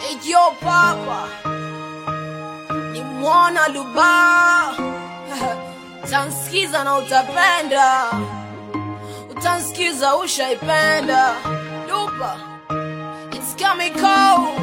Yo papa ni mwana luba utansikiza na utapenda, utansikiza ushaipenda. Lupa, it's coming cold.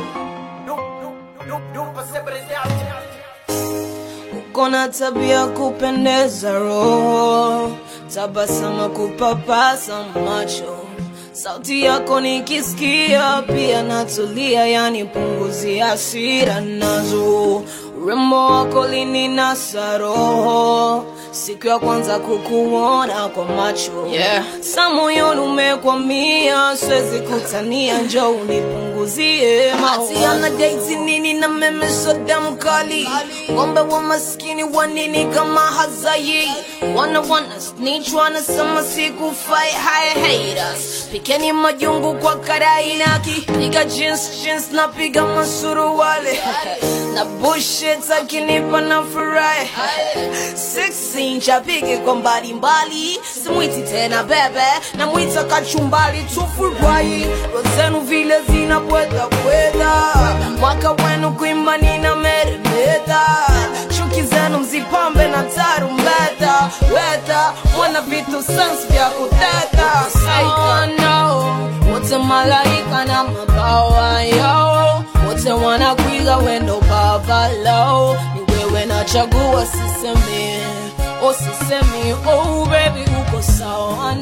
Ukona tabia kupendeza roho, tabasama kupapasa macho, sauti yako nikisikia pia natulia, yani punguzi hasira nazo. Urembo wako lininasa roho, siku ya kwanza kukuona kwa macho, sa moyoni umekwamia, siwezi kutania, njoo unipunguzie mawazo. Ati ana date nini na meme soda mkali, ngombe wa maskini wa nini kama Hazai. Wanna snitch, wanasema sikufai, high haters pikeni majungu kwa karai naki, piga jeans na piga masuruwale na bullshit akinipa na furahi. 16 chapige kwa mbali, simwiti tena bebe na mwita kachumbali, tufurahi rozenu vile zinapweta pweta, mwaka wenu kuimba nina meremeta, chuki zenu mzipambe na tarumbeta, weta mwana vitu sans vya kuteta. Oh no, wote malaika na mabawa yao, wote wanakuiga wendo baba lao, ni wewe nachagua sisemi, oh sisemi, oh baby uko sawa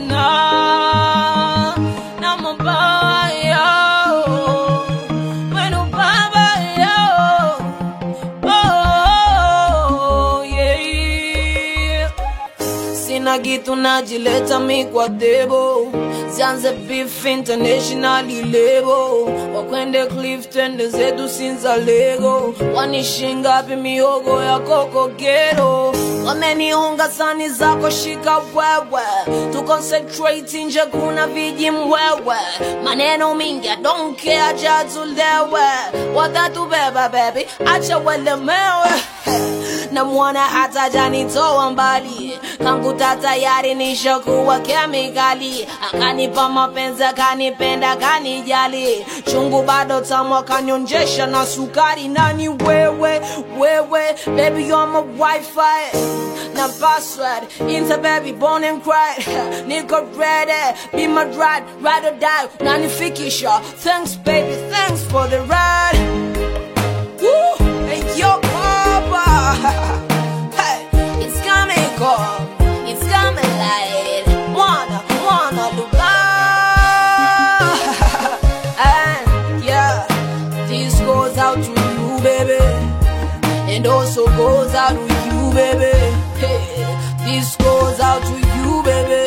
na mabawa yao, wendo baba yao, oh yeah. Sina gitu najileta mi kwa debo, zianze beef internationally lebo, wakwende Clifton zetu sinza Lego, wanishingapi miogo ya kokogero, wamenihonga sani zako shika wewe, to concentrate nje kuna viji mwewe, maneno mingi I don't care acha tulewe, watatu beba baby acha welemewe, na mwana hata janitoa mbali, kangu tayari nishakuwa kemikali, akanipa mapenzi akanipenda kanijali, chungu bado tamu akanyonjesha na sukari. Nani wewe baby you're my wifi na password into baby born and cried, niko ready be my ride or die, nani fikisha, thanks baby thanks for the ride. Woo, hey yo papa hey, it's coming cold, it's coming light, wanna Dubai. And yeah, this goes out to you baby, and also goes out to you baby, hey, this goes out to you baby,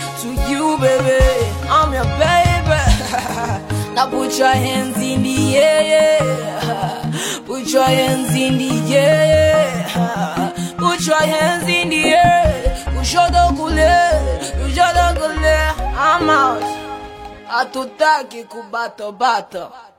I'm your baby. Now put your hands in the air, put your hands in the air, put your hands in the air, kushoto kule, I'm out, hatutaki kubato bato.